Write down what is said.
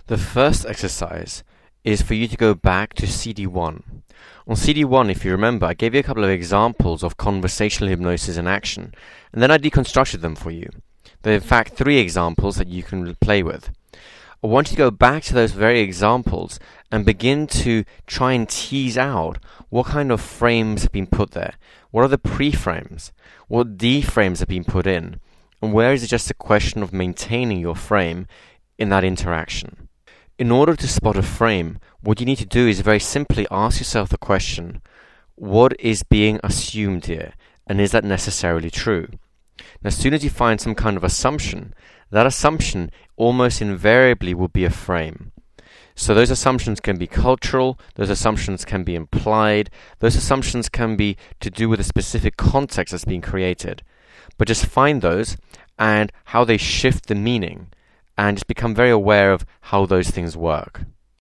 The first exercise is for you to go back to CD1. On CD1, if you remember, I gave you a couple of examples of conversational hypnosis in action, and then I deconstructed them for you. There are in fact 3 examples that you can play with. I want you to go back to those very examples and begin to try and tease out what kind of frames have been put there. What are the pre-frames? What D-frames have been put in? And where is it just a question of maintaining your frame in that interaction? In order to spot a frame, what you need to do is very simply ask yourself the question, what is being assumed here? And is that necessarily true? Now, as soon as you find some kind of assumption, that assumption almost invariably will be a frame. So those assumptions can be cultural, those assumptions can be implied, those assumptions can be to do with a specific context that's being created. But just find those and how they shift the meaning, and just become very aware of how those things work.